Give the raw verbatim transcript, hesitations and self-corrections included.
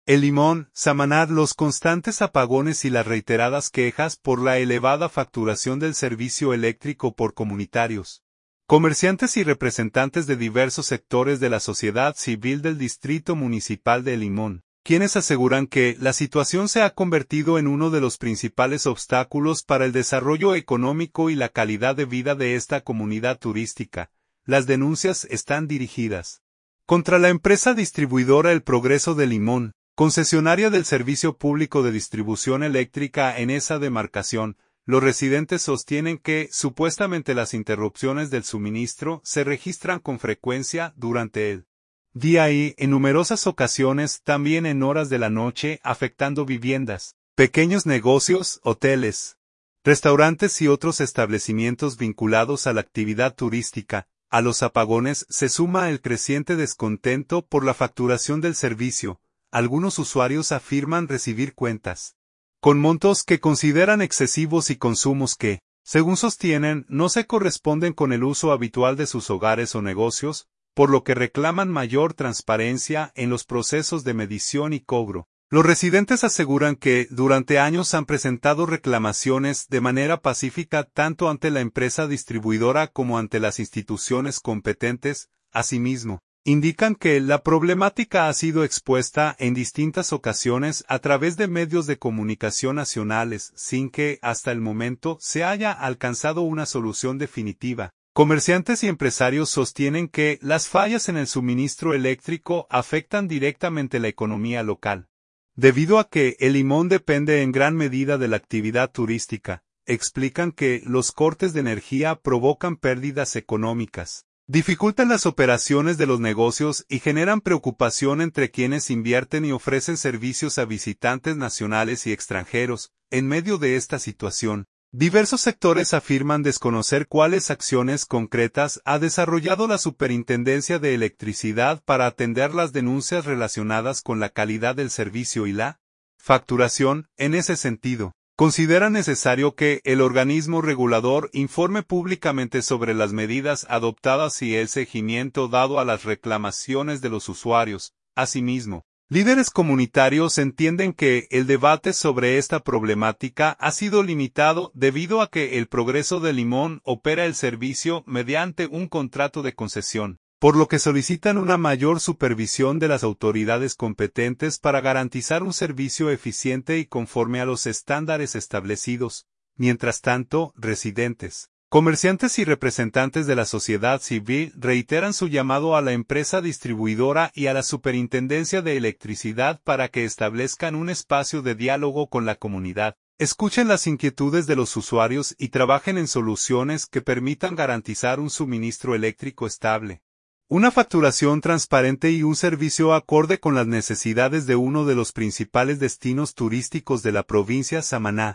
El Limón, Samaná. Los constantes apagones y las reiteradas quejas por la elevada facturación del servicio eléctrico por comunitarios, comerciantes y representantes de diversos sectores de la sociedad civil del Distrito Municipal de El Limón, quienes aseguran que la situación se ha convertido en uno de los principales obstáculos para el desarrollo económico y la calidad de vida de esta comunidad turística. Las denuncias están dirigidas contra la empresa distribuidora El Progreso de Limón, concesionaria del servicio público de distribución eléctrica en esa demarcación. Los residentes sostienen que, supuestamente, las interrupciones del suministro se registran con frecuencia durante el día y, en numerosas ocasiones, también en horas de la noche, afectando viviendas, pequeños negocios, hoteles, restaurantes y otros establecimientos vinculados a la actividad turística. A los apagones se suma el creciente descontento por la facturación del servicio. Algunos usuarios afirman recibir cuentas con montos que consideran excesivos y consumos que, según sostienen, no se corresponden con el uso habitual de sus hogares o negocios, por lo que reclaman mayor transparencia en los procesos de medición y cobro. Los residentes aseguran que, durante años han presentado reclamaciones de manera pacífica tanto ante la empresa distribuidora como ante las instituciones competentes. Asimismo, indican que la problemática ha sido expuesta en distintas ocasiones a través de medios de comunicación nacionales, sin que, hasta el momento, se haya alcanzado una solución definitiva. Comerciantes y empresarios sostienen que las fallas en el suministro eléctrico afectan directamente la economía local, debido a que El Limón depende en gran medida de la actividad turística. Explican que los cortes de energía provocan pérdidas económicas, dificultan las operaciones de los negocios y generan preocupación entre quienes invierten y ofrecen servicios a visitantes nacionales y extranjeros. En medio de esta situación, diversos sectores afirman desconocer cuáles acciones concretas ha desarrollado la Superintendencia de Electricidad para atender las denuncias relacionadas con la calidad del servicio y la facturación. En ese sentido, considera necesario que el organismo regulador informe públicamente sobre las medidas adoptadas y el seguimiento dado a las reclamaciones de los usuarios. Asimismo, líderes comunitarios entienden que el debate sobre esta problemática ha sido limitado debido a que El Progreso de Limón opera el servicio mediante un contrato de concesión, por lo que solicitan una mayor supervisión de las autoridades competentes para garantizar un servicio eficiente y conforme a los estándares establecidos. Mientras tanto, residentes, comerciantes y representantes de la sociedad civil reiteran su llamado a la empresa distribuidora y a la Superintendencia de Electricidad para que establezcan un espacio de diálogo con la comunidad, escuchen las inquietudes de los usuarios y trabajen en soluciones que permitan garantizar un suministro eléctrico estable, una facturación transparente y un servicio acorde con las necesidades de uno de los principales destinos turísticos de la provincia Samaná.